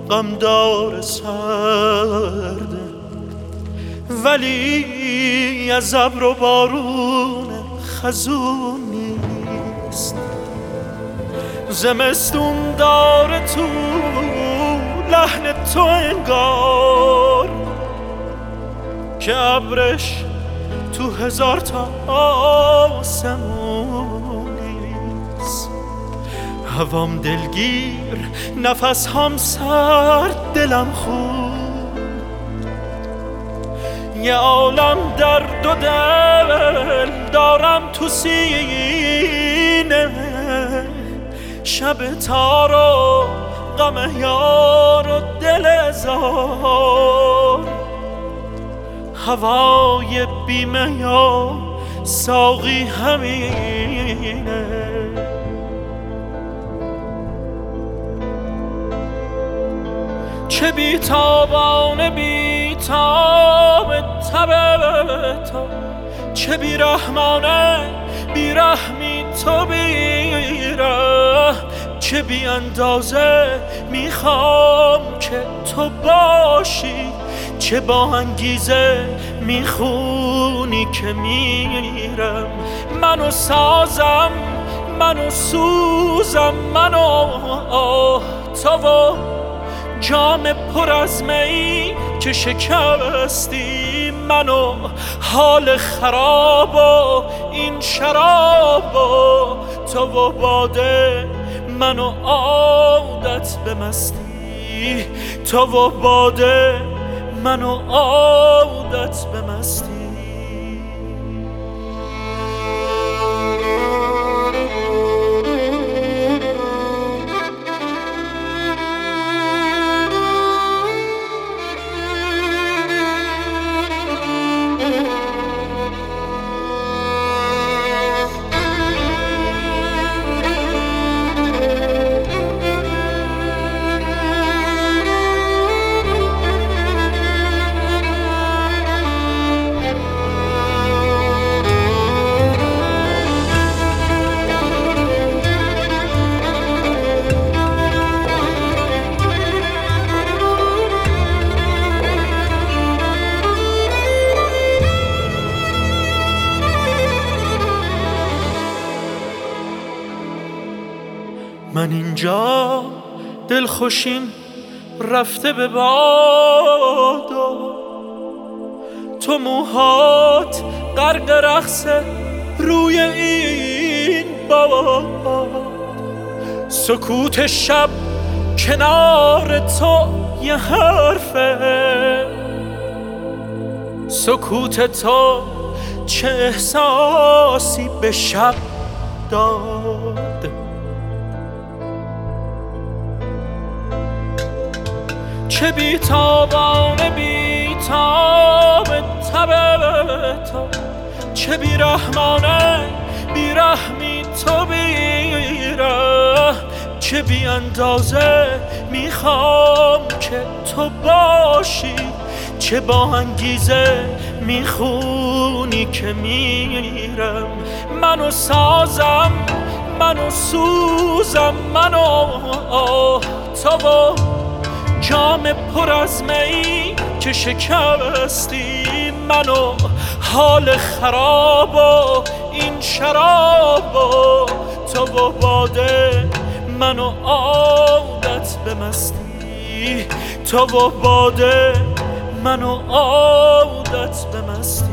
غمدار سرده، ولی از ابر و بارون خزون نیست. زمستون داره تو لحن تو انگار که ابرش تو هزار تا آسمون نیست. هوام دلگیر، نفس هم سرد، دلم خون، یه عالم درد و دل دارم تو سینه. شب تار و غم یار و دل زار، هوای بیمه یا ساقی همینه. چه بیتابانه بیتاب تب تو، چه بیرحمانه بیرحمی تو بیره. چه بی اندازه میخوام که تو باشی، چه با انگیزه میخونی که میرم. منو سازم، منو سوزم، منو تو و جام پر از می که شکستی. منو حال خراب و این شراب و تو و باده، منو عادت به مستی. تو و باده، منو عادت به مستی. من اینجا دلخوشیم رفته به باد، تو موهات غرق رقص روی این باد. سکوت شب کنار تو یه حرفه، سکوت تو چه احساسی به شب داد. چه بیتابانه بیتاب تب تو، چه بیرحمانه بیرحمی تو بیره. چه بی اندازه میخوام که تو باشی، چه با انگیزه میخونی که میرم. منو سازم، منو سوزم، منو تو و جام پر از می که شکستی. منو حال خراب و این شراب و تو و باده، منو عادت به مستی. تو و باده، منو عادت به مستی.